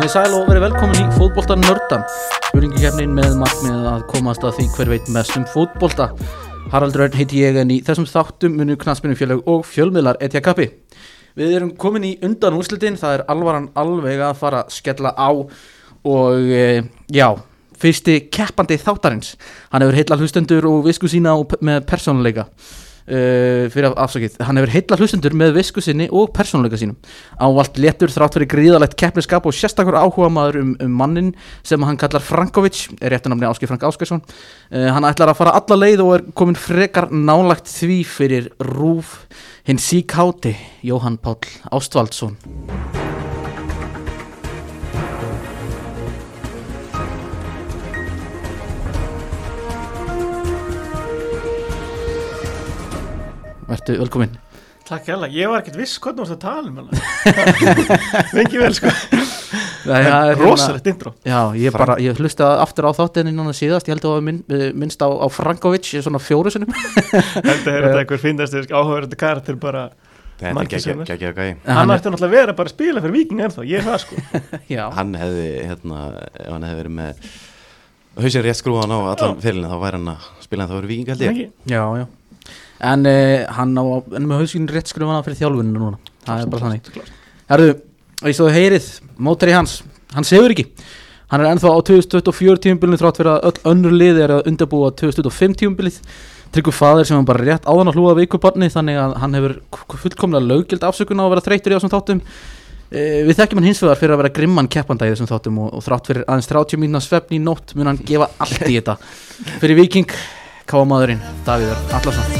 Komið sæl og verið velkomin í fótbolta nördan. Spurningakeppnin með markmið að komast að því hver veit mest fótbolta. Haraldur Örn heiti ég en í þessum þáttum munu knattspyrnufélög og fjölmiðlar etja kappi. Við erum komin í undan úrslitin, það alvaran alveg að fara að skella á og fyrsti keppandi þáttarins. Hann hefur heilla hlustendur og visku sína með persónuleika. Hann hefur heilla hlustendur með visku sinni og persónuleika sínum. Ávallt léttur þrátt fyrir gríðalegt keppniskap og sérstakur áhuga maður um mannin sem hann kallar Frankovic, réttunafni Ásgeir Frank Ásgeirsson. Hann ætlar að fara alla leið og komin frekar nálægt því fyrir RÚV hinn síkáti Jóhann Páll Ástvaldsson. Vertu velkomin. Takk hella, ég var ekkert viss hvernig þú varst að tala hana. Lengi vel sko. Rosalegt intro. Já, ég hlustaði aftur á þáttinni núna síðast. Ég held að minnst á Frankovic svona 4 sinnum. Þetta einhver finnast áhugaverandi karakter bara. Þetta geggja gæi. Hann ætti náttúrulega vera bara að spila fyrir Víking ennþá, ég það sko. Já. Hann hefði, ef hann hefði verið með hausinn rétt skrúðan á allan fyrirlin, þá væri hann að spila en það verið Víking held ég. Já. En hann með hausinn rétt skrúðan á fyrir þjálfuninu núna. Það bara þannig. Herðu, eins og þú heyrið, mótari hans, hann sefur ekki. Hann ennþá á 2024 tímabilinu þrátt fyrir að öll önnur lið að undirbúa 2025 tímabilið. Tryggvi faðir sem hann bara rétt áðan að hlúa vikubarni, þannig að hann hefur fullkomlega löggild afsökun á að vera þreyttur í þessum þáttum. Við þekkjum hann hins vegar fyrir að vera grimman keppanda í þessum þáttum og þrátt fyrir aðeins 30 mínútna svefn í nótt mun hann gefa allt í þetta. Fyrir Víking, káamaðurinn Davíð Örn Atlason.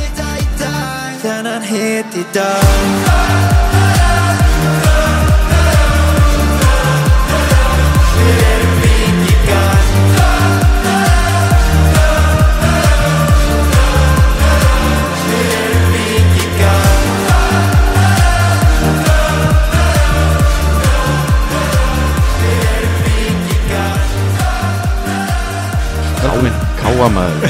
Káamaður.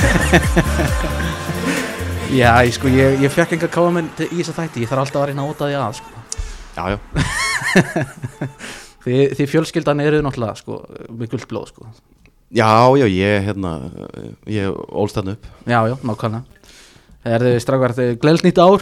Já, ég fekk enga káamenn í þessa þætti. Ég þarf alltaf að reyna að óta því að sko. Já. Því fjölskyldan eru náttúrulega sko, með gult blóð sko. Já, ég ólst þarna upp. Já, nákvæmlega. Það strákar, gleðilegt nýtt ár.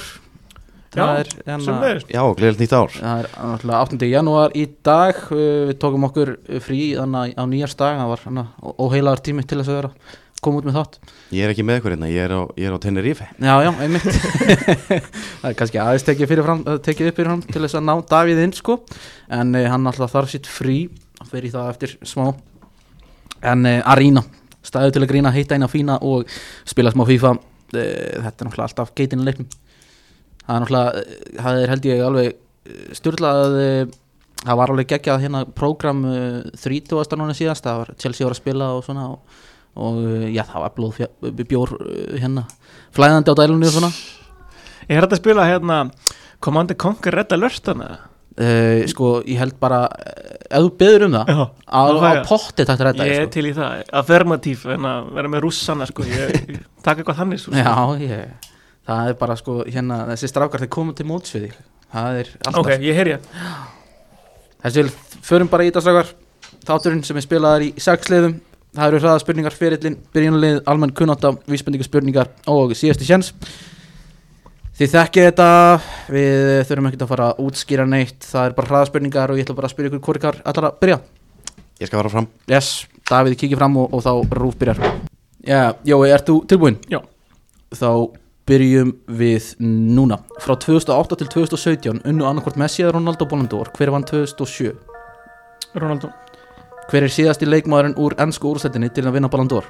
Já, gleðilegt nýtt ár. Það náttúrulega 8. janúar í dag. Við tókum okkur frí á nýjarsdag. Það var óheilagur tími til þess að vera koma út með þátt. Ég er ekki með ykkur hérna, ég er á Tenerife. Já, einmitt. Það kannski aðeins tekið upp fyrir hann til þess að ná Davíð inn sko. En hann alltaf þarf sitt frí og fer í það eftir smá. En Arena, staðið til að grína, hitta eina fína og spila smá FIFA. Þetta náttúrulega alltaf geitin í leiknum. Það held ég alveg sturlað að það var alveg geggjað hérna prógram 30. núna síðast. Það var Chelsea var að spila og svona og það var bjór hérna flæðandi á dælunni og svona. Ég þetta að spila hérna Command & Conquer Red Alert hana? Ég held bara ef þú beður það á potti takt að redda. Ég til í það, affirmatív en að vera með rússana sko. Ég taka eitthvað þannig sko. Já, það bara sko hérna þessi strákar þeir komum til mótsviði. Það alltaf. Ok, ég heyri það. Þessi förum bara í þetta strákar. Þátturinn sem spilaðar í 6 liðum. Það eru hraðaspurningar, ferillin, byrjunarlið, almenn kunnátta, vísbendingaspurningar og síðasti séns. Þið þekkið þetta, við þurfum ekkert að fara að útskýra neitt. Það bara hraðaspurningar og ég ætla bara að spyrja ykkur hvor ykkar ætlar að byrja. Ég skal fara fram. Yes, Davíð kíkir fram og þá RÚV byrjar. Já, Jói, ert þú tilbúinn? Já. Þá byrjum við núna. Frá 2008 til 2017 unnu annarkvort Messi eða Ronaldo Ballon d'Or. Hver vann 2007? Ronaldo. Hver síðasti leikmaðurinn úr ensku úrvalsdeildinni til að vinna Ballon d'Or?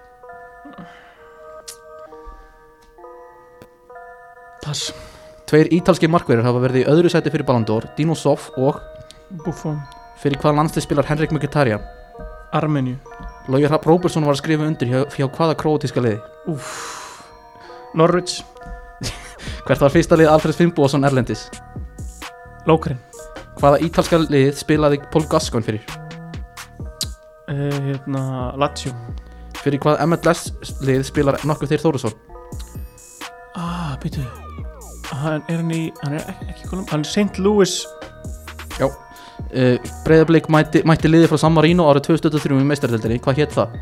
Pass. 2 ítalski markverðir hafa verið í öðru sæti fyrir Ballon d'Or, Dino Zoff og Buffon. Fyrir hvaða landslið spilar Henrik Mkhitaryan? Armeníu. Logi Hrafn Róbertsson var að skrifa undir hjá hvaða króatíska liði? Norwich. Hvert var fyrsta lið Alfred Finnbogason erlendis? Lokeren. Hvaða ítalska lið spilaði Paul Gascoigne fyrir? Lazio. Fyrir hvaða MLS lið spilar Nokkur Þeyr Þórisson? Býtu. Hann er ekki Kolum. Hann er St. Louis. Já. Breiðablik mætti liði frá San Marino árið 2023 í meistaradeildinni, hvað hét það?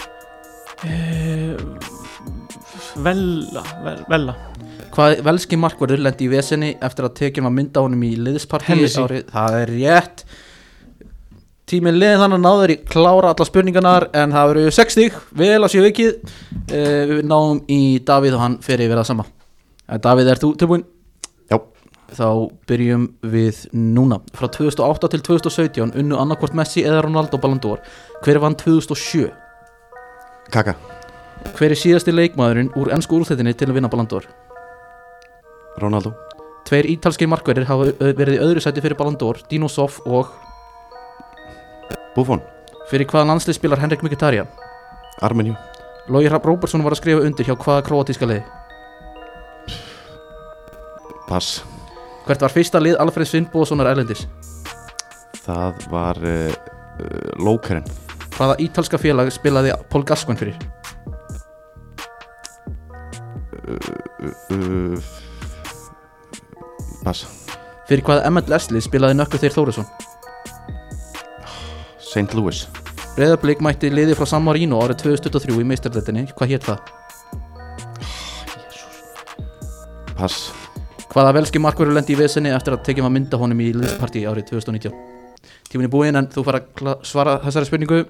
Vella. Hvað velski markvörður lendi í vesenni eftir að tekin var mynd á honum í liðspartíi árið? Það er rétt. Tíminn liðin þannig náður í klára alla spurningarnar, en það verður 6 stig, vel að séu vikið. Við náum í Davíð og hann fer yfir það sama. Davíð, ert þú tilbúin? Já. Þá byrjum við núna. Frá 2008 til 2017 unnu annarkvort Messi eða Ronaldo Ballon d'Or. Hver vann 2007? Kaka. Hver er síðasti leikmaðurinn úr ensku úrslitakeppninni til að vinna Ballon d'Or? Ronaldo. 2 ítalskir markverðir hafa verið í öðru sæti fyrir Ballon d'Or, Dino Zoff og Buffon. Fyrir hvaða landslið spilar Henrik Mkhitaryan? Armeníu. Logi Hrafn Róbertsson var að skrifa undir hjá hvaða króatíska liði? Pass. Hvert var fyrsta lið Alfreðs Finnbogasonar erlendis? Það var Lokeren. Hvaða ítalska félag spilaði Paul Gascoigne fyrir? Pass. Fyrir hvaða MLS lið spilaði Nökkvi Þeyr Þórisson? St. Louis. Breiðablik mætti liði frá San Marino árið 2023 í meistaradeildinni, hvað hét það? Pass. Hvaða velski markvörður lendi í vesenni eftir að tekið var mynd á honum í liðspartíi árið 2019? Tíminn er búinn, en þú fara að svara þessari spurningu.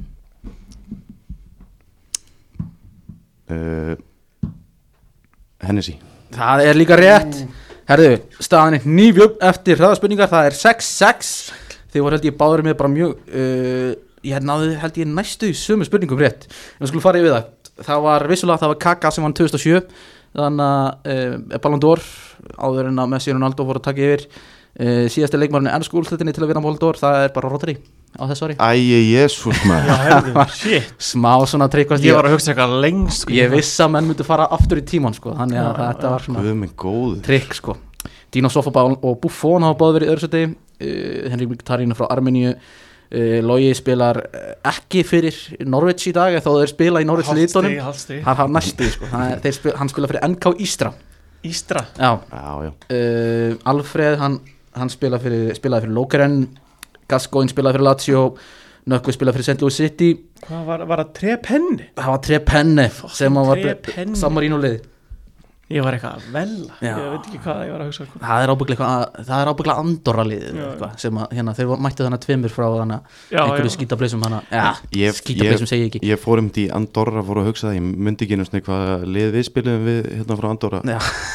Hennessy. Það er líka rétt. Herðu, staðan er nýfjöfn eftir hraðaspurningar, það er 6-6. Þið voru held ég báður með bara mjög ég náði held ég næstu í sömu spurningum rétt. En við skulum fara yfir það. Það var vissulega, það var Kaka sem vann 2007. Þannig að Ballon d'Or áður en að Messi og Ronaldo voru að taka yfir. Síðasti leikmaðurinn í ensku úrslitinni til að vinna Ballon d'Or, það er bara Rodri á þessu ári. Jésús maður. Já, herðu, shit. Smá svona tryggast. Ég var að hugsa eitthvað lengst sko. Ég viss að menn myndi fara aftur í tíman sko. Þannig að þetta var svona trygg sko. Dino Zoff og Buffon hafa báði verið í öðru sæti. Henrik Mkhitaryan frá Armeníu. Logi spilar ekki fyrir Norwich í dag, þó þeir spila í Norwich liðdónum. Hann hafa næstu sko. Hann spila fyrir NK Ístra. Já. Alfreð hann spilaði fyrir Lokeren. Gascoigne spilaði fyrir Lazio. Nökkvi spilaði fyrir St. Louis City. Hvað var það? Trepenni? Það var Trepenni sem var San Marino lið. Ég var eitthvað að velja. Já. Ég veit ekki hvað ég var að hugsa. Það er ábygglega Andorra liðið sem að hérna þeir mættu þannig tveimur frá þannig einhverju skítapleysum hana. Skítapleysum segi ég ekki. Ég fór í Andorra, fór að hugsa það. Ég myndi ekki einu hvað lið við spilum við hérna frá Andorra. Já.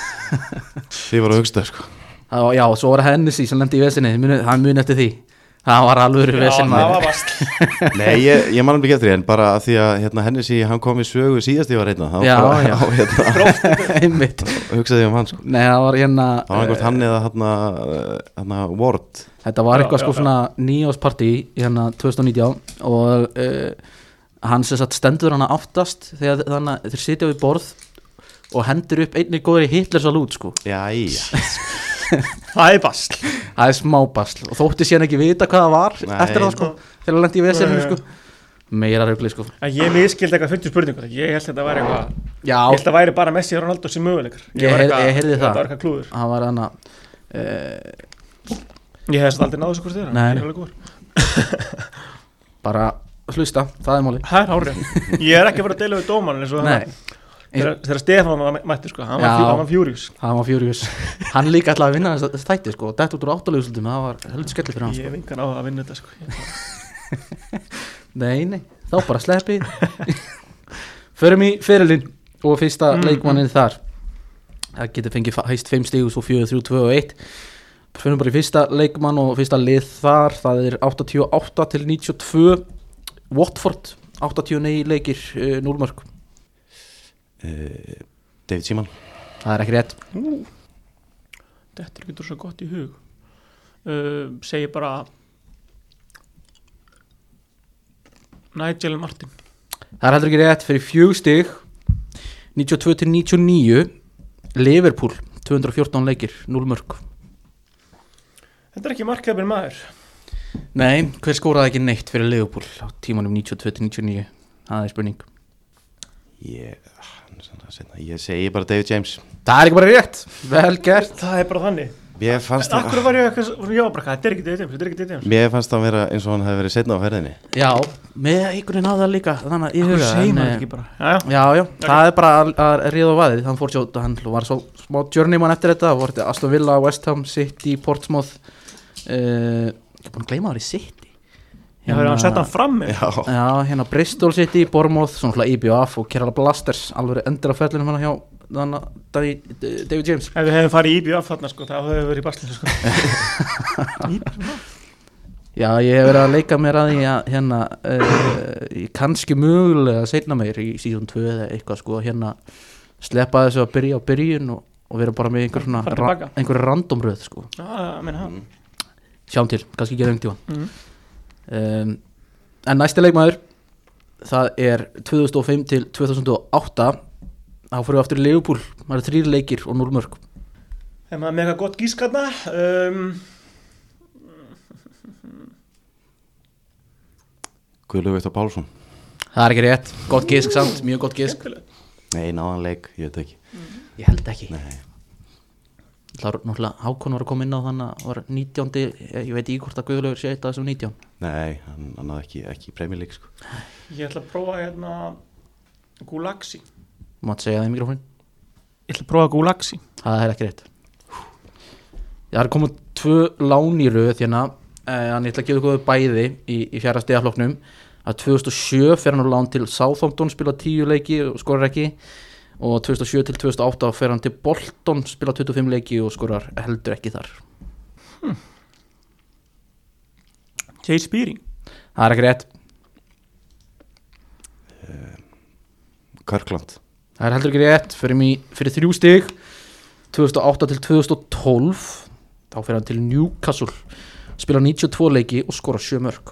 Þið voru að hugsa það sko. Já, svo var Hennessy sem lendi í vesinni. Hann muni eftir því. Það var alveg vesin. Já, það var vast. Nei, ég man ekki eftir því, en bara að því að hérna, Hennessy, hann kom í sögu síðast ég var hérna. Já. Einmitt. Hugsaði ég hann sko. Nei, það var hérna. Það var einhvert hann eða hérna Ward. Þetta var eitthvað sko svona nýjárspartí hérna 2019 og hann sem sagt stendur hana aftast þegar þannig að þeir sitja við borð og hendur upp einnig góður í Hitlersalút sko. Jæja. Það er basl. Það er smá basl og þótti síðan ekki vita hvað það var eftir það sko þegar það lendi í vesinni sko. Meira rugli sko. Ég miskildi eitthvað 50 spurningur. Ég held að þetta væri eitthvað. Já. Ég held að það væri bara Messi og Ronaldo sem möguleikar. Ég heyrði það. Það var eitthvað klúður. Það var hana Ég hef aldrei náðu þessu hvort þér. Nei. Bara hlusta, það er máli. Það er hárið. Ég er ekki að fara að deila við dómaran eins og það. Þegar Stefán mætti sko, hann var fjúrius. Hann var fjúrius. Hann líka ætlaði að vinna þess þætti sko, og dætt út úr 8 leikúrslitum, það var heldur skellur fyrir hann sko. Ég hef engan á að vinna þetta sko. Nei, þá bara sleppi. Förum í ferilinn og fyrsta leikmanninn þar. Það getur fengið hæst 5 stig og svo 4, 3, 2 og 1. Förum bara í fyrsta leikmann og fyrsta lið þar. Það er 88 til 92. Watford, 89 leikir, 0 mörk. David Seaman. Það er ekki rétt. Þetta getur svo gott í hug. Segi bara Nigel Martin. Það er heldur ekki rétt. Fyrir 4 stig 92 til 99. Liverpool, 214 leikir, 0 mörk. Þetta er ekki markefnir maður. Nei, hver skóraði ekki neitt fyrir Liverpool á tímanum 92 til 99? Það er spurning. Ég segi bara David James. Það er ekki bara rétt. Vel gert. Það er bara þannig. Mér fannst það Akkur var ég eitthvað, þetta er ekki David James Mér fannst það vera eins og hann hefði verið seinna á ferðinni Já, með einhvern náða líka þannig í huga segir maður ekki bara Já, það er bara að ríða á vaðið hann var svo smá journeyman eftir þetta það voru Aston Villa, West Ham, City, Portsmouth ég er búin að gleyma það í City hann sett hann fram með Já, hérna Bristol City, Bournemouth svona IBF og Kerala Blasters alveg endur á ferlinum hann hjá David James Ef við hefum farið í IBF þarna sko, það hefur verið í Barcelona sko. Já, ég hef verið að leika mér að því að hérna kannski mögulega seinna meir í season 2 eða eitthvað sko, hérna sleppa þessu að byrja á byrjun og vera bara með einhver randomröð sko. Sjáum til, kannski gera einhvern tíma En næsti leikmaður það er 2005 til 2008 þá fyrir við aftur í Liverpool það eru 3 leikir og 0 mörk Það er mega gott gísk hérna Guðlaugur Viktor Pálsson Það er ekki rétt, gott gísk samt, mjög gott gísk Nei, náðan leik, ég veit ekki Ég held ekki Nei. Það var náttúrulega Hákon var að koma inn á þannig að var 19. Ég veit ekki hvort að Guðlaugur sé eitt af þessum 19 Nei, hann hafði ekki Premier League sko. Ég ætla að prófa hérna Gulaxi Mátt segja það í mikrofónin Ég ætla að prófa Gulaxi Það er ekki rétt Það er komið 2 lán í röð hérna ég ætla að gefa ykkur bæði í fjara stigaflokknum að 2007 fer hann á lán til Southampton spila 10 leiki og skorar ekki og 2007 til 2008 fer hann til Bolton spila 25 leiki og skorar heldur ekki þar Jay Spearing Það er ekki rétt Kirkland Það er heldur ekki rétt fyrir 3 stig 2008 til 2012 þá fer hann til Newcastle spila 92 leiki og skora 7 mörk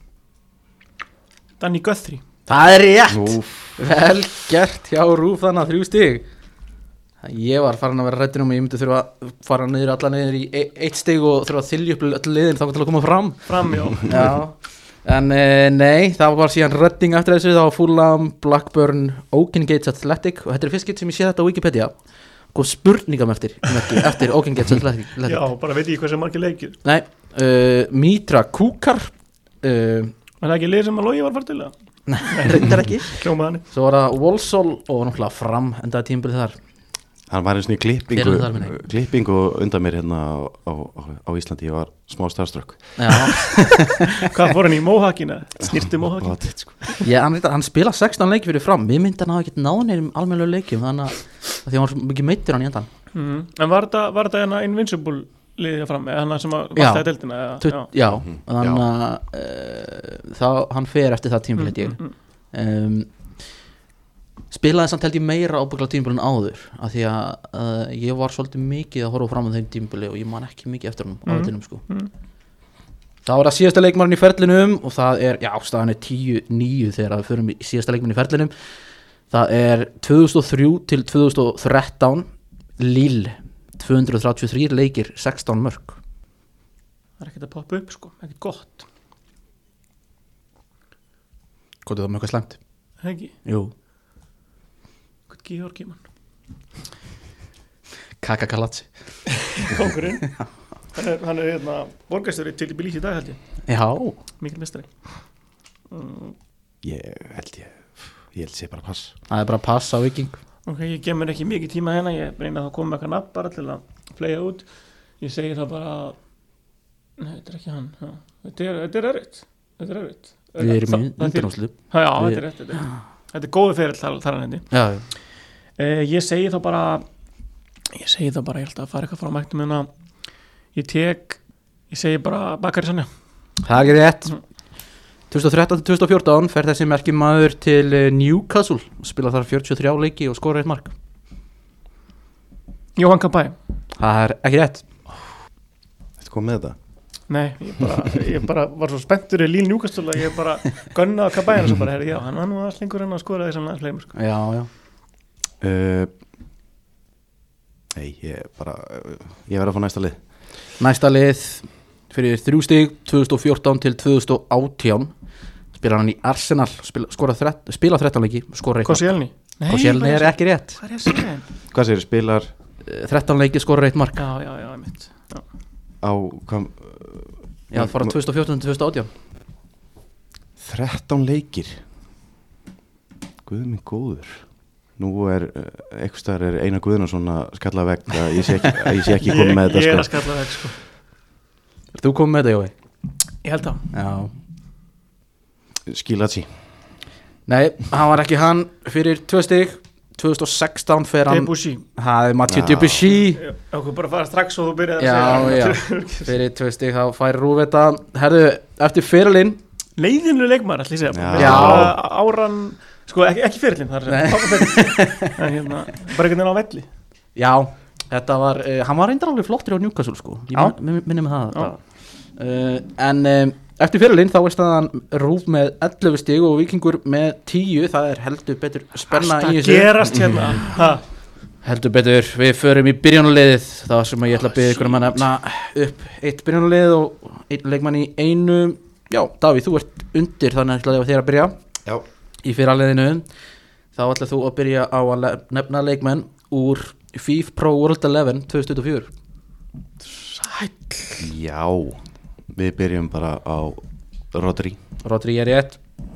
Danny Guthrie Það er rétt Vel gert hjá Rúf þannig að 3 stig Ég var farin að vera hræddur ég myndi þurfa að fara alla niður í 1 stig og þurfa að þylja upp öll liðin þá til að koma fram Já. En nei, það var síðan Reading eftir þessu, það var Fulham, Blackburn, Oaken Gates Athletic og þetta er fyrst skipt sem ég sé þetta á Wikipedia og spurningam eftir Oaken Gates Athletic Já, bara veit ég hvað sem margir leikir Nei, Mitra Kúkar Var það ekki lið sem að Logi var fara til það? Nei, reyndar ekki Kljómaðani Svo var það Walsall og náttúrulega Fram endaði tímabilið þar Hann var eins og í klippingu undan mér hérna á Íslandi, ég var smá starstruck Hvað fór hann í móhakina? Snirti móhakina? Hann spila 16 leiki fyrir Fram Við myndi hann hafa ekkert náðin almennilegu leikjum þannig að því hann var mikið meittur hann í endan En var þetta hérna Invincible liðið Fram eða hann sem að valtaði deildina? Já, þannig að hann fer eftir það tímabilið ég spilaði samt held ég meira ábyggla tímabilin áður af því að ég var svolítið mikið að horfa fram á þeim tímabili og ég man ekki mikið eftir hann á vellinum sko. Það var að síðasta leikmann í ferlinum og það er, staðan er 10-9 þegar við förum í síðasta leikmann í ferlinum það er 2003 til 2013 Lille 233 leikir 16 mörk Það er ekkert að poppa upp sko, ekkert gott Gótið það með eitthvað slæmt Ekki? Jú Georgi mann Kaka Kalatsi Kókurinn Hann er hérna borgarstjóri til í Bilís í dag held ég Já Mikil mestari Ég held sé bara pass Það er bara pass á Viking Ok, ég gef mér ekki mikið tíma hérna ég reyna að koma með eitthvað nafn bara til að flega út ég segi það bara nei, þetta er ekki hann þetta er erfitt Við erum í undanúrslit Já, þetta er rétt Þetta er góðu ferill þar hann hendi Já Ég segi þá bara ég held að fara eitthvað frá mæktum hérna ég segi bara Bakari Sanja Það er ekki rétt 2013-2014 fer þessi merki maður til Newcastle og spila þar 43 leiki og skora 1 mark Jóhann Kabay Það er ekki rétt Þetta kom með þetta Nei, ég bara var svo spenntur í Líl Newcastle að ég bara gunnaði Kabay og svo bara, já, hann var nú alls lengur en að skora því samlega fleimur sko. Já Nei, ég verð að fá næsta lið Næsta lið fyrir 3 stig 2014 til 2018 spila hann í Arsenal spila 13 leiki skora 1 Koscielny Koscielny er ekki rétt Hvað segir spilar 13 leiki skorur 1 mark. Já, mitt. Já. Á hvað? Já, það fara 2014-2018. 13 leikir. Guð minn góður. Nú einhvers staðar Einar Guðnason að skalla vegg að ég sé ekki komið með þetta. Ég að skalla vegg, sko. Er þú komið með þetta, Jói? Ég held það. Já. Skilazzi. Nei, hann var ekki hann fyrir 2 stig. 2016 fer hann Debussy. Það Mathieu Debussy. Okkur bara fara strax og þú byrjar að segja. Já. Fyrir 2 stig þá fær Rúf þetta. Herðu, eftir fyrirlinn. Leiðinlega leikmaður, ætla ég segja. Já. Áran, sko ekki fyrirlinn, það en bara einhvern veginn á velli. Já, þetta var, hann var reyndar alveg flottur á Newcastle, sko. Ég minni með það. En eftir fyrirlinn þá er staðan Rúf með 11 stig og Víkingur með 10. Það er heldur betur spenna í þessu. Það gerast hérna. Heldur betur, við förum í byrjunarliðið. Það sem ég ætla að biðja ykkur að nefna upp 1 byrjunarlið og 1 leikmann í einu. Já, Davíð, þú ert undir, þannig ætla ég að þér að byrja. Já. Í fyrraliðinu. Þá ætla þú að byrja á að nefna leikmenn úr FIFA Pro World 11 2024. Sæll. Já. Við byrjum bara á Rodri. Rodri er rétt.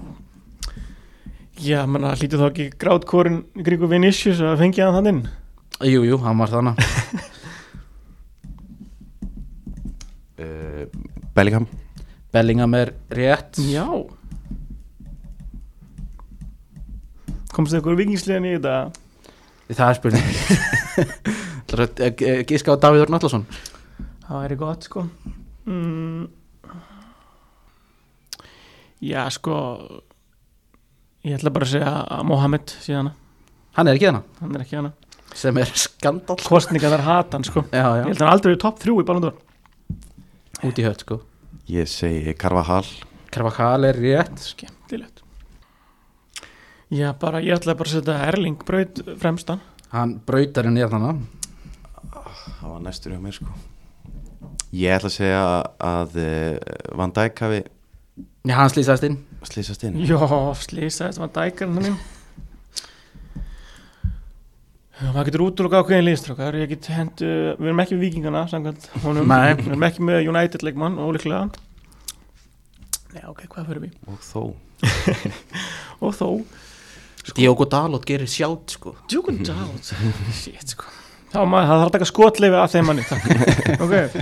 Já, menna, hlýtur þá ekki grátkorinn í kringu Vinicius að fengja hann inn? Jú, hann var þannig. Bellingham er rétt. Já. Komst þið ykkur vikingsliðan í þetta? Það er spurning. Gíska á Davíð Örn Allarsson. Það væri gott, sko. Já, sko, ég ætla bara að segja að Mohamed síðan. Hann er ekki hana. Sem er skandal. Kostningar þar hata hann, sko. Já. Ég held að hann aldrei er top 3 í Ballon d'Or. Út í hött, sko. Ég segi Carvajal. Carvajal er rétt. Skemmtilegt. Já, bara, ég ætla bara að setja Erling Braut fremstan. Hann brautarinn er þannig. Það var næstur hjá mér, sko. Ég ætla að segja að Van Dijk hafi... Já, hann slísast inn. Já, slísast Van Dijk hann inn. Það getur útlokað ákveðin liðstrákar. Ég get hendu, við erum ekki með Víkingana samkvæmt honum. Nei. Við erum ekki með United leikmann, ólíklega. Já, ok, hvað fyrir við? Og þó. Sko. Diogo Dalot gerir sjátt, sko. Diogo Dalot, shit, sko. Það þarf að taka skotleifi af þeim manni. Ok.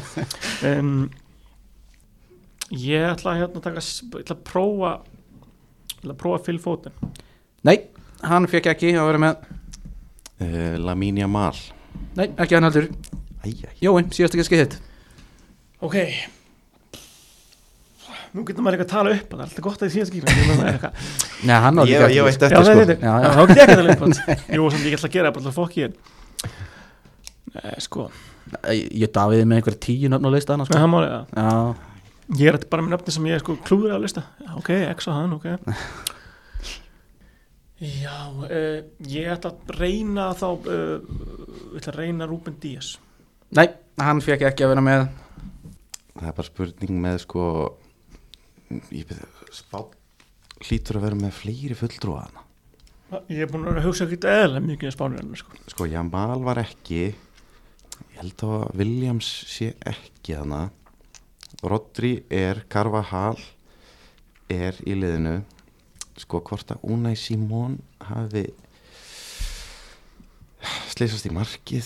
Ég ætla að prófa Phil Foden. Nei, hann fekk ekki að vera með Lamine Yamal. Nei, ekki hann heldur. Jói, síðast ekki skeitt. Ok. Nú getur maður ekki að tala upp. Það er alltaf gott að því síðast skýra. Nei, hann á líka. Ég veit eftir, sko. Já, þá get ég ekki að tala upp. Jú, sem ég ætla að gera, bara fokk ég. Sko. Ég Davíði með einhverja 10 nöfn á lista hana, sko. Það máli það. Já. Ég bara með nöfni sem ég sko klúður á lista. Ok, X og hann, ok. Já, ég ætla að reyna þá Ruben Díaz. Nei, hann fekk ekki að vera með. Það er bara spurning með sko hlýtur að vera með fleiri fulltrúa hana. Ég er búin að hugsa ekkert eðlilega mikið í Spánverðinu, sko. Sko, Jamal var ekki. Ég held að Williams sé ekki hana. Rodri Carvajal er í liðinu. Sko, hvort að Unai Simón hafi slysast í markið.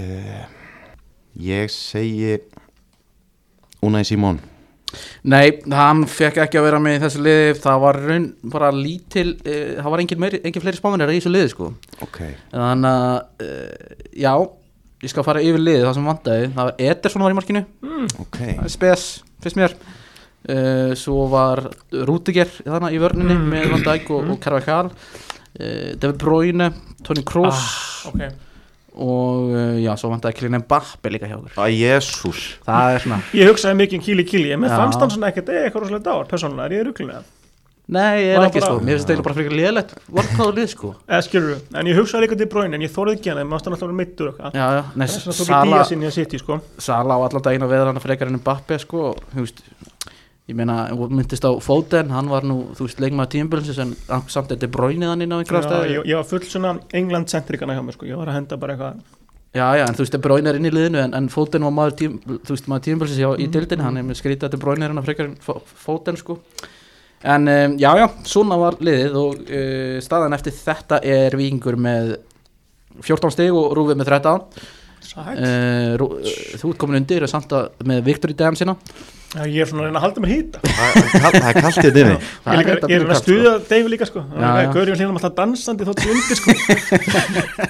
Ég segi Unai Simón. Nei, hann fekk ekki að vera með í þessu liði. Það var bara lítil það var engin fleiri spánverjar í þessu liði, sko. Ok. Þannig að já, ég skal fara yfir liðið það sem vantaði. Það var Ederson var í markinu. Ok. Það er spes, fyrst mér. Svo var Rudiger þannig í vörninni með Van Dijk og Carvajal. De Bruyne, Toni Kroos. Ok. Og já, svo vantaði Kylian Mbappé líka hjá okkur. Jesús. Það er svona. Ég hugsaði mikið um Kyli, en mér fannst hann svona ekkert eitthvað rosalega dáður, persónulega, er ég rugglega? Nei, ég er ekki, sko, mér finnst þetta bara frekar lélætt varkáður lið, sko. Skilur, en ég hugsaði líka til Bruyne, en ég þorði ekki hann, maður stann alltaf meiddur eitthvað. Já, nei, Sala á allan daginn að veðra hann frekar en Mbappé, sko, þú veist. Ég meina, myndist á Foden, hann var nú, þú veist, leikmaður tímabilsins en samt De Bruyne þannig inn á einhverja stæði. Ég var full svona England-centrikana hjá mér, sko, ég var að henda bara eitthvað Já, en þú veist, De Bruyne inn í liðinu en Foden var maður tímabilsins í deildinni, hann með skrítið að De Bruyne hérna frekar Foden sko. En já, svona var liðið og staðan eftir þetta Víkingur með 14 stig og Rúfið með 13. Þú ert komin undir samt með Victory Dam sína. Já, ég svona að reyna að halda mér hýta. Það er kalt í dymi. Ég er að stuða Dave líka sko. Gaurjón hlýnum alltaf dansandi þótt ég undir sko.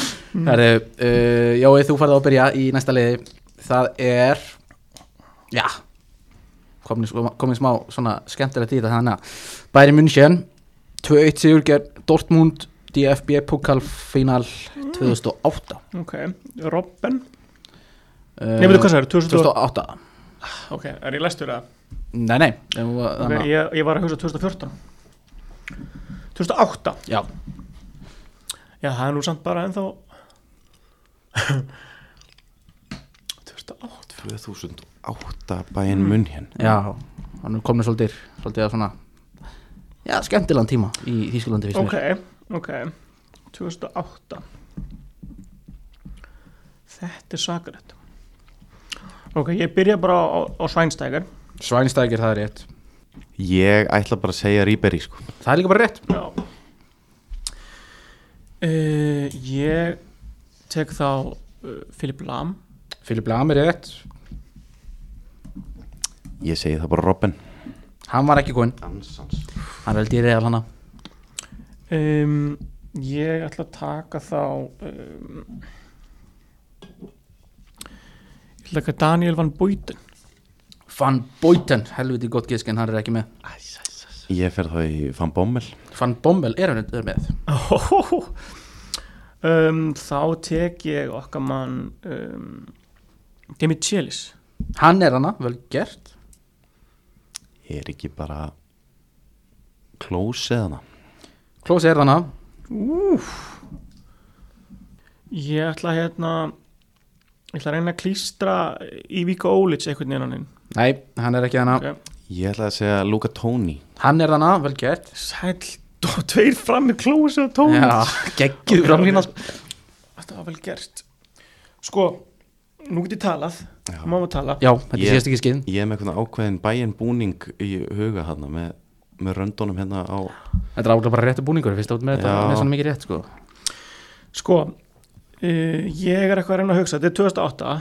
Jói, þú farið að byrja í næsta liði. Það komið smá svona skemmtilegt í þetta, þannig að Bayern München 2-1 sigur gegn Dortmund DFB pokalfinal 2008. Ok, Robben Nei, veitu hvað það er? 2008. Ok, er ég læstur það? Nei okay, ég var að hugsa 2014 2008? Já, það er nú samt bara ennþá 2008 Bayern München. Já, hann er komin svolítið að svona skemmtilegan tíma í Þýskalandi fyrst mér. Ok, 2008 Þetta er sakarlegt. Ok, ég byrja bara á Schweinsteiger. Schweinsteiger, það er rétt. Ég ætla bara að segja Ribéry sko. Það er líka bara rétt. Já. Ég tek þá Philipp Lahm. Philipp Lahm er rétt. Ég segi það bara Robben. Hann var ekki góinn. Hann held ég Real hana. Ég ætla að taka þá ég ætla að taka Daniel van Buiten. Van Buiten, helviti gott gisk en hann er ekki með. Ég fer þá í Van Bommel. Van Bommel er með. Þá tek ég okkar mann Demichelis. Hann er hana, vel gert. Er ekki bara Klose eða hana? Klose er hana. Ég ætla að reyna að klístra í Víko Ólic einhvern veginn. Nei, hann er ekki hana. Okay. Ég ætla að segja Luka Toni. Hann er hana, vel gert. Sæll, tveir fram með Klose og Toni. Já, geggjuð framlína. Þetta var vel gert. Sko, nú get ég talað. Má maður tala. Já, þetta sést ekki skinn. Ég er með eitthvað ákveðin Bayern búning í huga hana með röndunum hérna á. Þetta er ákveð bara réttu búningur, fyrst átt með þetta með svona mikið rétt sko. Sko, ég er eitthvað að reyna að hugsa. Þetta er 2008.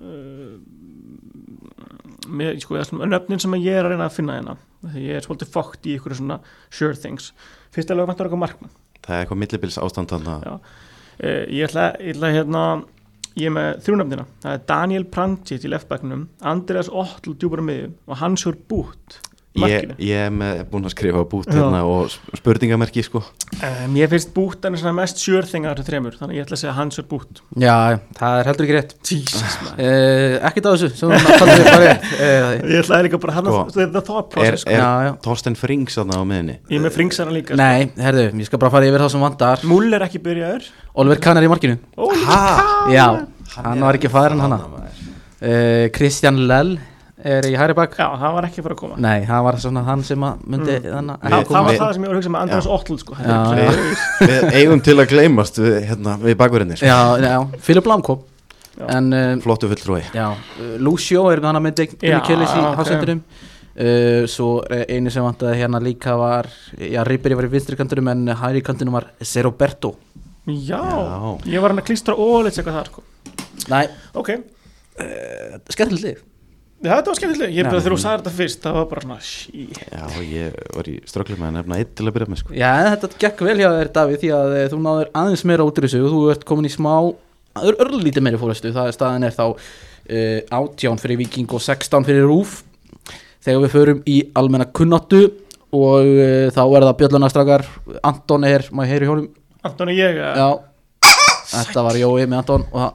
Nöfnin sem ég er að reyna að finna hérna. Ég er svolítið fókt í ykkur svona sure things. Fyrst alveg vantar eitthvað markmann. Það er eitthvað millibils ástand þarna. Já. Ég ætla ég er með 3 nöfnina. Það er Daniel Pranjic í leftbacknum, Andreas Ottl djúpar á miðju og Hans-Jörg Butt í markinu. Ég er búinn að skrifa Butt hérna og spurningamerki sko. Mér finnst Butt er svona mest sure thing af þessu 3, þannig ég ætla að segja Hans-Jörg Butt. Já, það er heldur ekki rétt. Jesus man. Ekkert á þessu sem það er rétt. Ég ætla líka bara það thought process. Er Thorsten Frings þarna á miðinni? Ég er með Frings hana líka. Nei, herðu, ég skal bara fara yfir það sem vantar. Múl er ekki byrjaður. Oliver Kahn er í markinu. Já, hann var ekki faðirinn hana. Christian Lell er í hægri bak. Já, það var ekki fyrir að koma. Nei, það var svona hann sem að myndi það var það sem ég var að hugsa með Andreas Ottl sko. Við eigum til að gleymast við bakverðinir. Já, Philipp Lahm kom. Flottu fulltrúi. Já, Lucio er hann að myndi Demichelis í hafsendinum. Svo einu sem vantaði hérna líka var Ribéry var í vinstri kantinum en hægri kantinum var Roberto. Já, ég var hann að klístra Ólic eitthvað þar sko. Nei. Ok. Skemmtilegt lið. Já, þetta var skemmtileg. Ég þegar þú sagði þetta fyrst, það var bara svona Já, ég var í ströggli með að nefna 1 til að byrja með sko. Já, þetta gekk vel hjá þér Davíð því að þú náður aðeins meira út í þessu og þú ert komin í smá örlítið meiri fórustu. Staðan er þá 18 fyrir Víking og 16 fyrir Rúf þegar við förum í almenna kunnáttu og þá er það bjöllunarstrákar. Anton er, má ég heyri hjólum? Anton er ég? Já, þetta var Jói með Anton og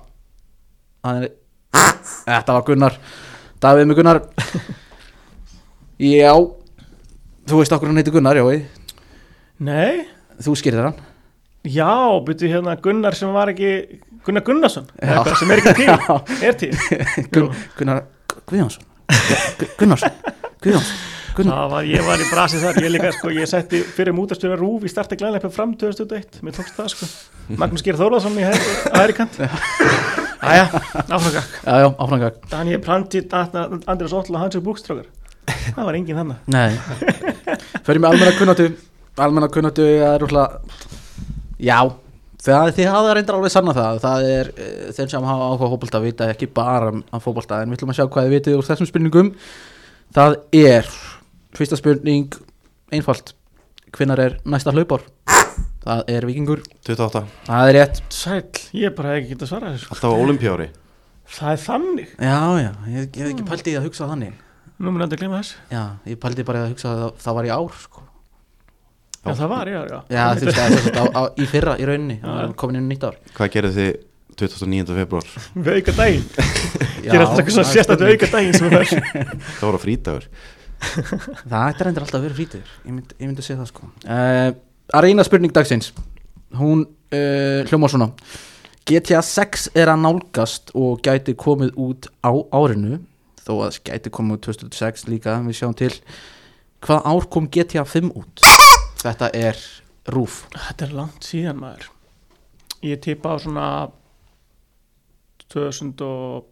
þetta var Gunnar. Davíð með Gunnar. Já, þú veist okkur hann heitir Gunnar, Jói? Nei. Þú skýrðir hann? Já, byrju hérna Gunnar sem var ekki Gunnar Gunnarsson sem er ekki til. Er til. Gunnar Guðjónsson. Gunnarsson. Ég var í brasi þar, ég líka sko, ég setti fyrir mútastjóra Rúf í starta glænleipa fram 2001, mér tókst það sko. Magnús Geir Þórðarsson í hægri kant. Æja, áframgak. Já, áframgak. Daniel Plantit, Andrés Óttla, Hansur Búkstrákar. Það var enginn þannig. Nei. Fyrir mig almenna kunnáttu er rúkla, já, þið hafa reyndar alveg sanna það er þeir sem hafa áhuga fótbolta vita ekki bara á fótbolta, en við ætlum að sjá hvað þið vitið úr þessum spurningum. Það er fyrsta spurning einfalt, hvenær er næsta hlaupár? Það er Víkingur 28. Það er rétt. Sæll, ég bara hef ekki getað svarað þessu. Alltaf á Ólympíári. Það er þannig. Já, ég hef ekki pældi í að hugsa þannig. Nú mun aldrei gleyma þess. Já, ég pældi bara að hugsa að það var í ár sko. Já, það var í ár, já. Já, þú veist, í fyrra í rauninni, komin inn nýtt ár. Hvað gerðu þið 29. febrúar? Við auka daginn. Gerðu alltaf eitthvað svona sérstættu auka daginn sem það er. Það voru frítagur. Það ætti reyndar alltaf að vera frítagur. Ég myndi að segja það sko. Arína spurning dagsins. Hún hljómar svona. GTA 6 er að nálgast og gæti komið út á árinu, þó að gæti komið út 2006 líka, við sjáum til. Hvaða ár kom GTA 5 út? Þetta er Rúf. Þetta er langt síðan maður. Ég tippa á svona 2013.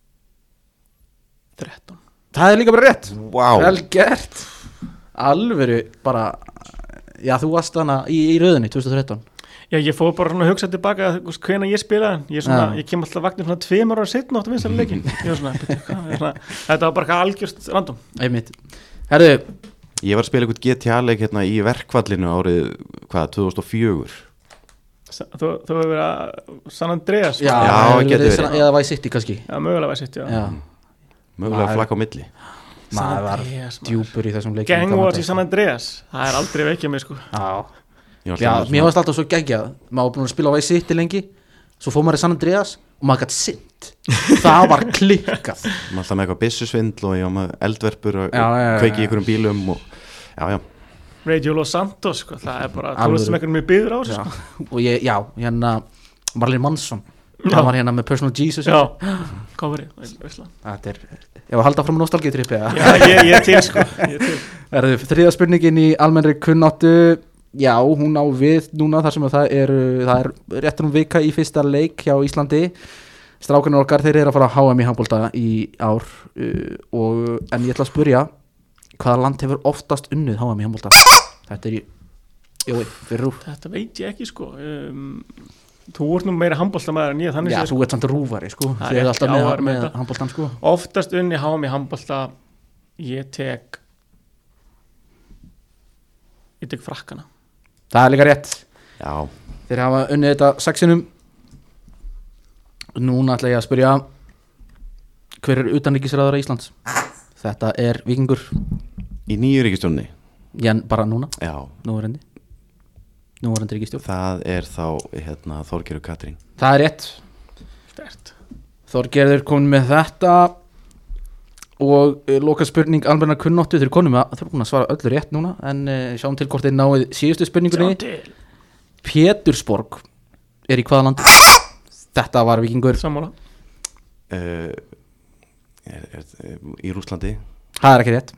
Það er líka bara rétt. Wow. Vel gert. Alvöru bara, já þú varst hana í röðinni 2013. Já, ég fór bara svona að hugsa tilbaka hvenær ég spilaði. Ég kem alltaf vagnir svona 2 ára setna áttu vinstra leikin. Þetta var bara algjörst random. Einmitt. Herðu, ég var að spila eitthvað GTA-leik hérna í verkfallinu árið 2004. Þú hefur verið að San Andreas. Já, getur verið. Eða Vice City kannski. Já, mögulega Vice City, já. Mögulega flakk á milli. Maður var djúpur í þessum leikum. Gang Wars í San Andreas. Það er aldrei veikja mig sko. Já, mér varst alltaf svo geggjað. Maður var búin að spila á Vice City lengi, svo fór maður í San Andreas og maður gæti sint. Það var klikkað. Maður alltaf með eitthvað byssusvindl og ég var með eldverpur og kveiki í einhverjum bílum og já. Radio Los Santos sko, það er bara tónlist sem einhvern veginn byður á þessu sko. Og hérna Marley Manson, hann var hérna með Personal Jesus. Já, coverið. Þetta er, ég var að halda fram nostalgíutrippi. Já, ég til sko. Það er þriðja spurningin í almennri kunnáttu. Já, hún á við núna þar sem það er rétt vika í fyrsta leik hjá Íslandi. Strákarnir okkar, þeir eru að fara að HM í handbolta í ár en ég ætla að spyrja, hvaða land hefur oftast unnið HM í handbolta? Þetta er fyrir Rúf. Þetta veit ég ekki sko. Þú ert nú meira handboltamaður en ég, þannig Já, þú ert samt Rúfari sko. Þið er alltaf með handboltan sko. Oftast unnið HM í handbolta, ég tek Frakkana. Það er líka rétt. Já. Þeir hafa unnið þetta 6 sinnum. Núna ætla ég að spyrja, hver er utanríkisráðherra Íslands? Þetta er Víkingur. Í nýju ríkisstjórninni? Já, bara núna. Já. Núverandi ríkisstjórn. Það er þá Þorgerður Katrín. Það er rétt. Stert. Þorgerður komin með þetta og loka spurning almenna kunnáttu. Þeir eru búin að svara öllu rétt núna, en sjáum til hvort þeir náið síðustu spurningunni. Pétursborg er í hvaða landi? Þetta var Víkingur. Sammála. Í Rússlandi. Það er ekki rétt.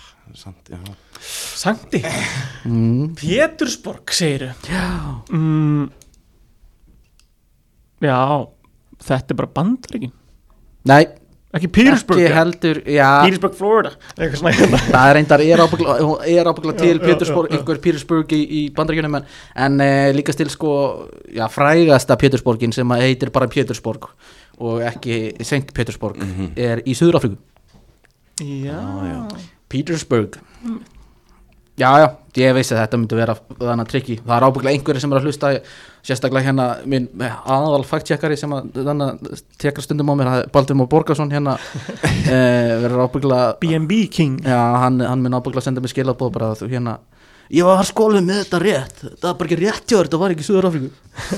Sankti. Pétursborg segirðu. Já, þetta er bara Bandaríkin. Nei, ekki Petersburg. Ekki heldur, já. Petersburg, Florida. Það er reyndar ábyggla til Petersburg í Bandaríkjunum, en líka til sko, já, frægasta Pétursborgin sem heitir bara Pétursborg og ekki Saint Petersburg er í Suður-Afríku. Já. Petersburg. Já, ég veist að þetta myndi vera þannig trikki. Það er ábygglega einhverjir sem er að hlusta, sérstaklega hérna minn aðal fact-checkari sem tekar stundum á mér, Baldur Már Borgarsson hérna, verður ábygglega B&B King. Já, hann mun ábygglega senda mér skilabóð bara að hérna, ég var skólið með þetta rétt, það var bara ekki rétt hjá þér, þetta var ekki í Suður-Afríku.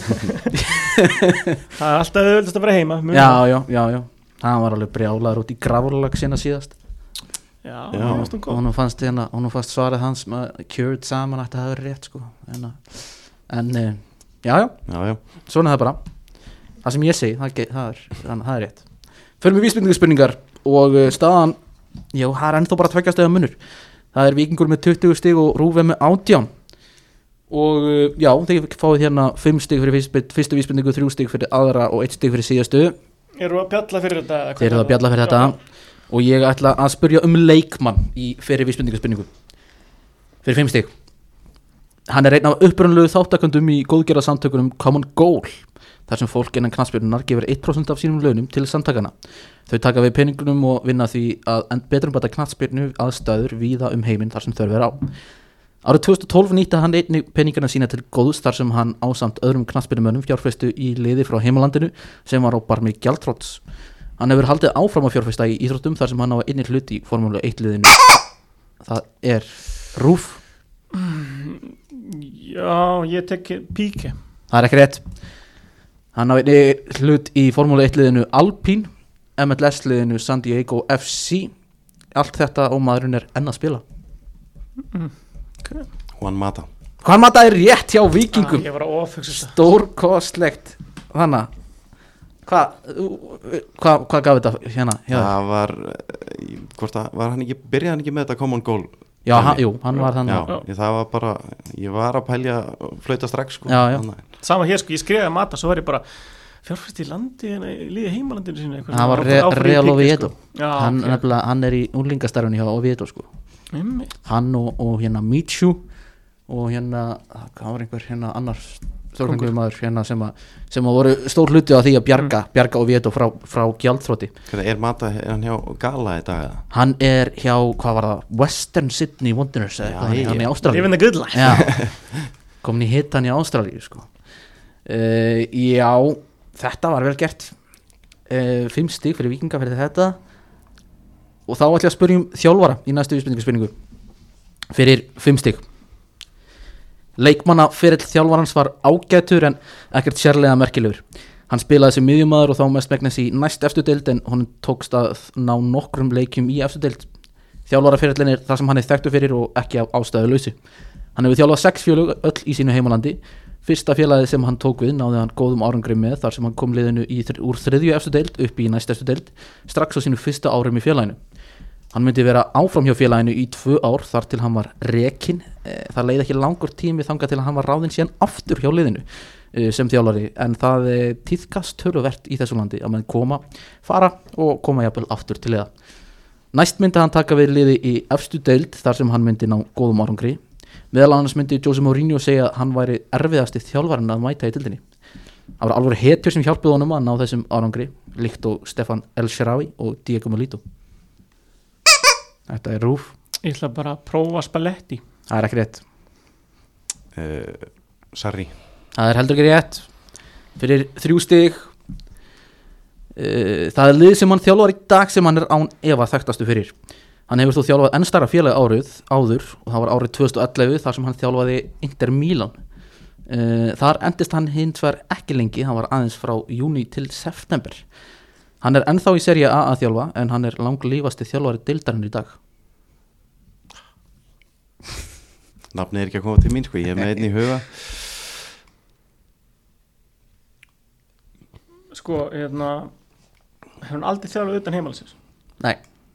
Það er alltaf auðvitað að vera heima. Já, hann var alveg brjálaður út í grafurlag sinna síðast. Já, og hún fannst svarið hans cured saman að þetta hafi verið rétt sko. En já, svona það bara. Það sem ég segi, það er rétt. Förum við vísbendingarspurningar og staðan, já, það er ennþá bara 2 stiga munur. Það er Víkingur með 20 stig og Rúve með 18. Og já, þeir fáið hérna 5 stig fyrir fyrstu vísbendingu, 3 stig fyrir aðra og 1 stig fyrir síðastu. Eru að bjalla fyrir þetta? Þeir eru að bjalla fyrir þetta. Og ég ætla að spyrja leikmann í fyrir vísbendingu fyrir 5 stig. Hann er einn af upprunalegu þáttakendum í góðgerðarsamtökunum Common Goal, þar sem fólk innan knattspyrnunnar gefur 1% af sínum launum til samtakana. Þau taka við peningunum og vinna því að betrumbæta knattspyrnu aðstæður víða heiminn þar sem þörf er á. Árið 2012 nýtti hann einnig peningana sína til góðs þar sem hann ásamt öðrum knattspyrnumönnum fjárfestu í liði frá heimalandinu sem var á barmi gjaldþrots. Hann hefur haldið áfram að fjárfesta í íþróttum þar sem hann á einnig hlut í Formúlu 1 liðinu. Það er Rúf. Já, ég tek Píke. Það er ekki rétt. Hann á einnig hlut í Formúlu 1 liðinu Alpine, MLS liðinu San Diego FC. Allt þetta og maðurinn er enn að spila. Okay. Juan Mata er rétt hjá Víkingum. Ég var að ofhugsa þetta. Stórkostlegt. Þannig Hvað gaf þetta hérna? Það var byrjaði hann ekki með þetta Common Goal? Já, hann var þannig. Það var bara, ég var að pælja flauta strax sko. Já. Sama hér sko, ég skrifaði Mata, svo var ég bara fjárfæst í landi, líði heimalandinu sínu. Það var Real Oviedo sko. Hann er í úrlingastarfinu hjá Oviedo sko. Hann og hérna Michu og hérna, hvað var einhver hérna annar stórfengur maður hérna sem voru stór hluti á því að bjarga Oviedo frá gjaldþroti. Er Mata, er hann hjá Gala í dag? Hann er hjá, hvað var það, Western Sydney Wanderers hann í Ástralíu. Living the good life. Komin í hitan í Ástralíu sko. Já, þetta var vel gert. 5 stig fyrir Víkinga fyrir þetta. Og þá ætla ég að spyrja þjálfara í næstu spurningu fyrir 5 stig. Leikmanna ferill þjálfarans var ágætur en ekkert sérlega merkilegur. Hann spilaði sem miðjumaður og þá mestmegnis í næst efstu deild en honum tókst að ná nokkrum leikjum í efstu deild. Þjálfaraferillin er það sem hann er þekktur fyrir og ekki af ástæðu lausu. Hann hefur þjálfað 6 félög öll í sínu heimalandi. Fyrsta félagið sem hann tók við náði hann góðum árangri með þar sem hann kom liðinu úr 3. efstu deild upp í næst efstu deild strax á sínu fyrsta árum í félaginu. Hann myndi vera áfram hjá félaginu í 2 ár þar til hann var rekinn. Það leið ekki langur tími þangað til hann var ráðinn síðan aftur hjá liðinu sem þjálfari en það tíðkast töluvert í þessu landi að menn fara og koma jafnvel aftur til liða. Næst myndi hann taka við liði í efstu deild þar sem hann myndi ná góðum árangri. Meðal annars myndi Jose Mourinho segja að hann væri erfiðasti þjálfarinn að mæta í deildinni. Það var alveg hetjur sem hjálpuð honum að ná þessum árangri líkt og Stefan El Shaarawy og Diego Milito. Þetta er Rúf. Ég ætla bara að prófa Spalletti. Það er ekki rétt. Sarri. Það er heldur ekki rétt. Fyrir 3 stig. Það er lið sem hann þjálfar í dag sem hann er án efa þekktastu fyrir. Hann hefur þó þjálfað enn stærra félag áður og það var árið 2011 þar sem hann þjálfaði Inter Milan. Þar endist hann hins vegar ekki lengi, hann var aðeins frá júní til september. Hann er ennþá í Serie A að þjálfa en hann er langlífasti þjálfari deildarinnar í dag. Nafnið er ekki að koma til mín sko, ég hef með einn í huga. Sko, hefur hann aldrei þjálfað utan heimalisins? Nei.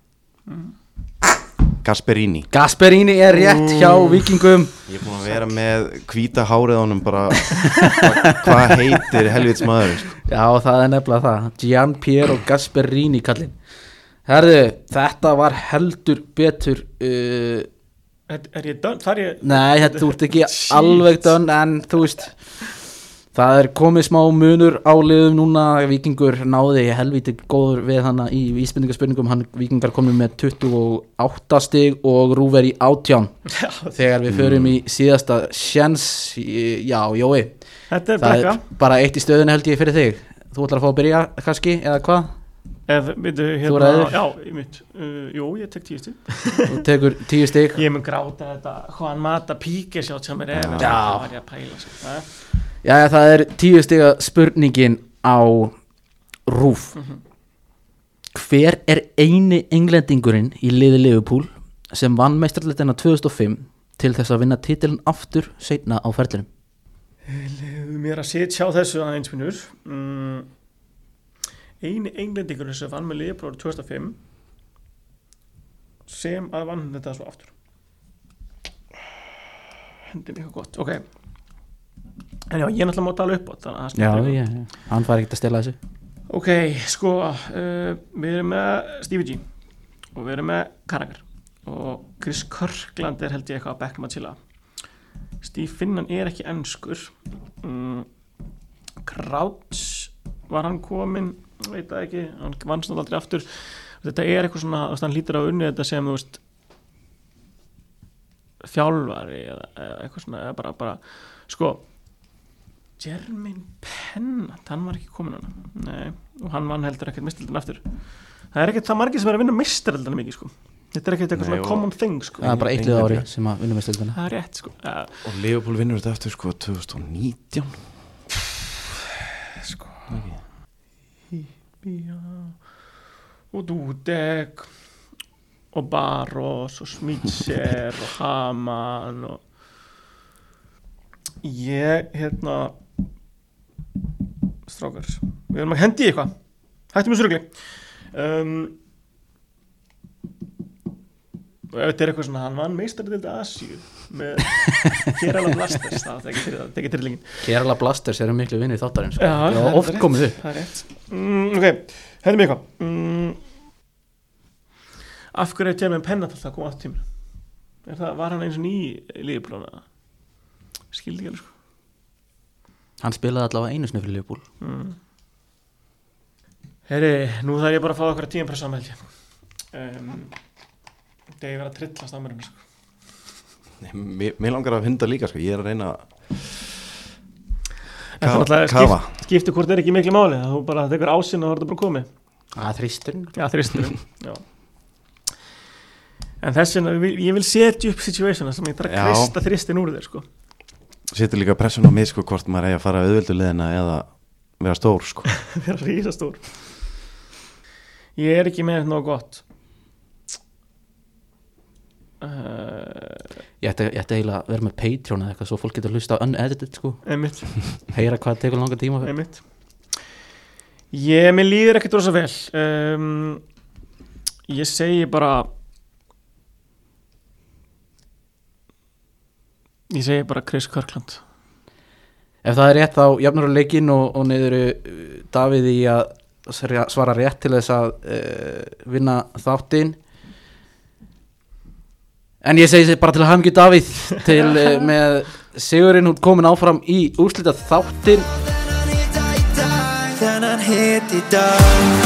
Gasperini er rétt hjá Víkingum. Ég er búin að vera með hvíta hárið á honum bara hvað heitir helvits maður sko. Já, það er nefnilega það. Gianpiero Gasperini kallinn. Herðu, þetta var heldur betur Er ég done? Þar ég Nei, þú ert ekki alveg done en þú veist það er komið smá munur á liðum núna. Víkingur náði helviti góður við hana í vísbendingaspurningum. Víkingar komið með 28 stig og Rúver í 18. Þegar við förum í síðasta sjens. Já, Jói, Þetta er það brekka. er bara 1 í stöðunni held ég fyrir þig. Þú ætlar að fá að byrja kannski eða hvað? Þú ræður? Já, ég mynd ég tek 10 stig. Þú tekur 10 stig. Ég mun gráta þetta Juan Mata Píke sjátt sem er Já. Það var ég að pæla sko. Já, það er 10 stiga spurningin á Rúf. Hver er eini englendingurinn í liði Liverpool sem vann meistardeildina 2005 til þess að vinna titilin aftur seinna á ferlinum? Mér að sitja á þessu aðeins minnur. Eini englendingurinn sem vann með Liverpool 2005 sem að vann þetta svo aftur. hendi mig eitthvað gott, ok. En já, ég náttúrulega má tala upp á þetta. Já, hann fær ekkert að stela þessu. Ok, sko, við erum með Stevie G og við erum með Carragher og Chris Kirkland held ég eitthvað að bekknum að chilla. Steve Finnan ekki enskur. Crouch var hann kominn, veit það ekki, hann vann svona aldrei aftur. Þetta eitthvað svona, hann lítur á unni þetta sem, þú veist, þjálfari eða eitthvað svona, eða bara sko, Jermaine Pennant, hann var ekki kominn hana. Nei, og hann vann heldur ekkert meistaradeildina aftur. Það ekkert það margir sem að vinna meistaradeildina mikið, sko. Þetta ekkert eitthvað svona common thing, sko. Það bara 1 lið á ári sem að vinna meistaradeildina. Það rétt, sko. Og Liverpool vinnur þetta aftur, sko, 2019. Sko. Og Dudek og Barros og Smitser og Hamann og ég strákar, við erum að hendi í eitthvað, hættum við surugli og ef þetta eitthvað svona, hann vann meistaradeildi Asíu með Kerala Blasters, það tekið trillingin. Kerala Blasters miklu vinni í þáttarins, sko. Já, oft komið upp. Það rétt. Ok, hendum við eitthvað. Af hverju Jermaine Pennant alltaf kom aftur tímur? Var hann eins og ný Liverpool? Skildi ekki alveg, sko. Hann spilaði allavega einu sinni fyrir Liverpool. Herri, nú þarf ég bara að fá okkur að tímapressa á með held ég. Það ég verið að trillast á mér, sko. Mér langar að hunda líka, sko. Ég að reyna að kafa. Skipti hvort ekki miklu máli, þú bara tekur ásinn og það bara komið. Þristurinn. Já, þristurinn, já. En þess vegna, ég vil setja upp situationa sem ég bara krista þristin úr þér, sko. Setur líka pressun á mig, sko, hvort maður að fara auðveldu leiðina eða vera stór, sko. Vera rísa stór. Ég ekki með nóg gott. Ég ætti eiginlega að vera með Patreon eða eitthvað svo fólk getur hlusta á unedited, sko. Einmitt. Heyra hvað tekur langa tíma. Einmitt. Mér líður ekkert rosa vel. Ég segi bara Chris Kirkland. Ef það rétt þá jafnar á leikinn og niður Davíð í að svara rétt til þess að vinna þáttinn. En ég segi bara til að hamingju Davíð til með sigurinn, hún komin áfram í úrslita þáttinn. Þennan hit í dag.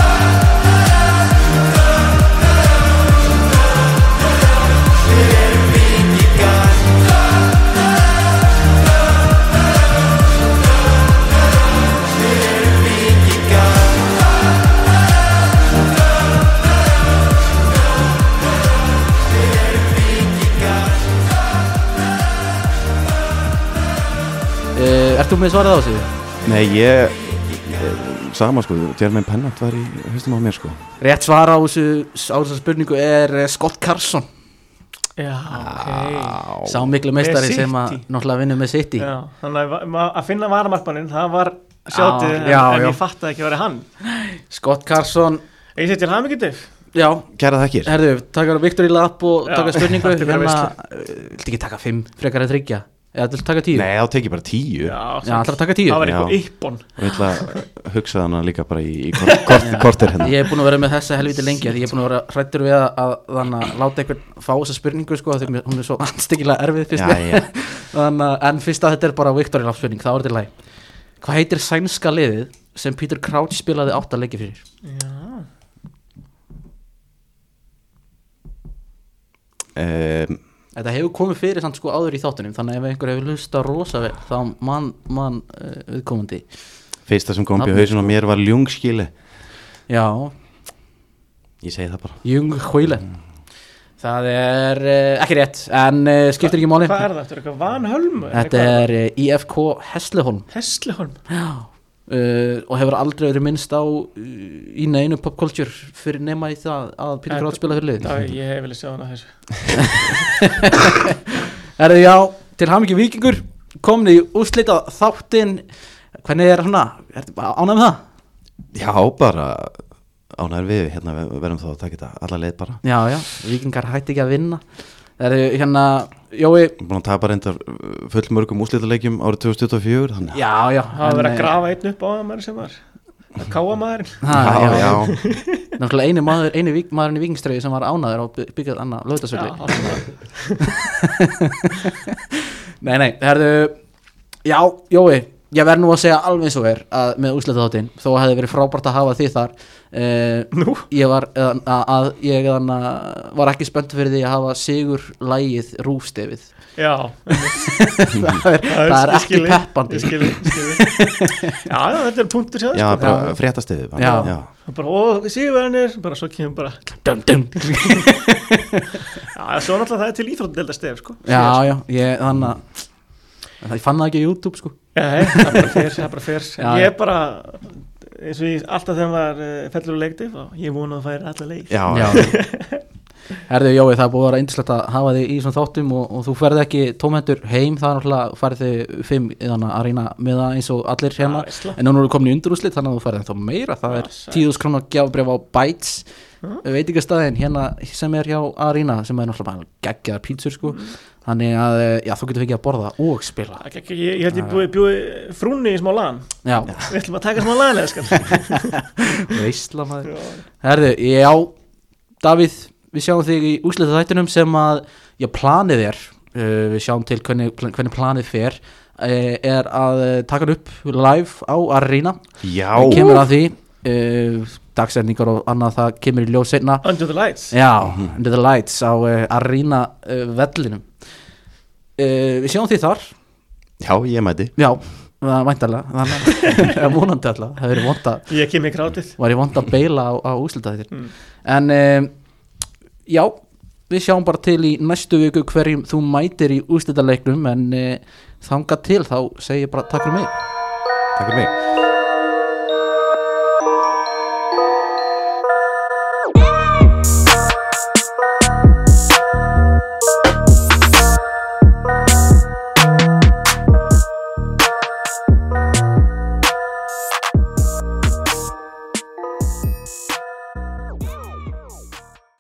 Ert þú með svarað á sig? Nei, ég sama, sko, Jermaine Pennant var í haustum á mér, sko. Rétt svar á þessu spurningu Scott Carson. Já, ok. Sá miklu meistari sem að náttúrulega vinnur með City. Já, þannig að finna varamarkmanninn, það var sjátið, en ég fattaði ekki að vera hann. Scott Carson. Ég seti til hamingju, Dave. Já. Kæra þakkir. Herðu, taka Viktor í lapp og taka spurningu. Viltu ekki taka 5 frekar en 3? Eða þú taka 10? Nei, þá tek ég bara 10. Já, ætlar að taka 10. Það var eitthvað yppon. Og ég ætla að hugsa hana líka bara í kortir hérna. Ég búin að vera með þessa helviti lengi, því ég búin að vera hræddur við að þannig að láta einhvern fá þessa spurningu, sko, því hún svo anstíkilega erfið fyrst. En fyrst að þetta bara Viktor í spurning, þá til lagi. Hvað heitir sænska liðið sem Peter Crouch spilaði 8 leiki fyrir? Þetta hefur komið fyrir samt, sko, áður í þáttunum, þannig ef einhver hefur hlusta rosa vel þá mann viðkomandi. Fyrsta sem kom í hausin á mér var Ljungskile. Já. Ég segi það bara. Ljungskile. Það ekki rétt, en skiptir ekki máli. Hvað það? Þetta eitthvað Van Hölm? Þetta IFK Hesleholm. Hesleholm? Já. Og hefur aldrei verið minnst á í neinu popculture fyrir nema í það að Peter Crouch spila fyrir lið. Ég hef viljað sjá hana þessu. Já, til hamingju Víkingur, komin í úrslita þáttinn. Hvernig hana? Ánægð með það? Já, bara ánægð við, við verðum þá að taka þetta alla leið bara. Já, Víkingar hætti ekki að vinna Það eru hérna, Jói búin að tapa reyndar fullmörgum úrslitaleikjum árið 2024 þannig. Já það var verið að grafa einn upp á það maður sem var að káa maðurinn Já náttúrulega eini maðurinn í Víkingstreyju sem var ánæður á byggjað annað Laugardalsvelli Nei, herðu já, Jói ég verð nú að segja alveg eins og að með úrslitaþáttinn, þó hefði verið frábært að hafa þið þar ég var ekki spennt fyrir því að hafa sigur lagið Rúfstefið já það er ekki peppandi já, þetta punktur sér já, bara fréttastefið já, sigurverðinir bara svo kemur bara dum dum já, svo náttúrulega það til íþróttadeildarstef sko. já, þannig að ég fann það ekki á YouTube sko. Nei, það er bara fyrr ég er bara eins og alltaf þegar maður fellur á leikti ég vona að það færi alla leik já. Herðu Jói, það er búið að vera eindislegt að hafa þig í svona þáttum og þú ferð ekki tómhendur heim, það er náttúrulega farið þig 5 að reyna með það eins og allir hérna, en nú erum við komin í undirúrslit þannig að þú ferð ennþá meira, það er 10.000 krónar gjafabréf á Bites veitingastæðin hérna sem er hjá Arena sem er náttúrulega geggjaðar pítsur sko. Þannig að já, þú getur fengið að borða og spila ég held ég bjóði frúnni í smá lan já. Við ætlum að taka smá lan veistla maður Herðu, já, Davíð við sjáum þig í úrslitaþættinum sem að planið er við sjáum til hvernig planið fer er að taka upp live á Arena já kemur að því dagsendingar og annað það kemur í ljós seinna Under the Lights já, Under the Lights á Arena vellinum við sjáum því þar já, ég mæti já, það er væntanlega þannig að vonandi alltaf það verið vont að ég kem í krátið var ég vont að beila á úrslitaþættir en já, við sjáum bara til í næstu viku hverjum þú mætir í úrslitaleiknum en þangað til þá segi ég bara takk fyrir mig